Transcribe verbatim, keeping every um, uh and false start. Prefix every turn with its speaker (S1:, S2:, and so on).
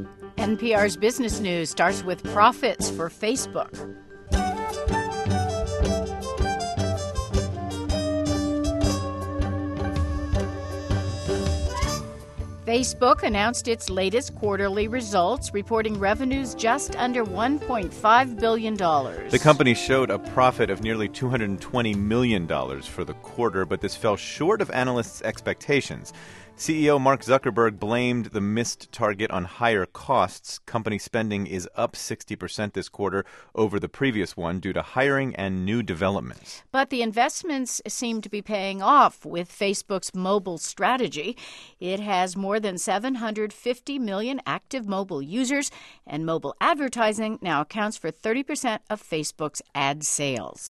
S1: N P R's Business News starts with profits for Facebook. Facebook announced its latest quarterly results, reporting revenues just under one point five billion dollars.
S2: The company showed a profit of nearly two hundred twenty million dollars for the quarter, but this fell short of analysts' expectations. C E O Mark Zuckerberg blamed the missed target on higher costs. Company spending is up sixty percent this quarter over the previous one due to hiring and new developments.
S1: But the investments seem to be paying off with Facebook's mobile strategy. It has more than seven hundred fifty million active mobile users, and mobile advertising now accounts for thirty percent of Facebook's ad sales.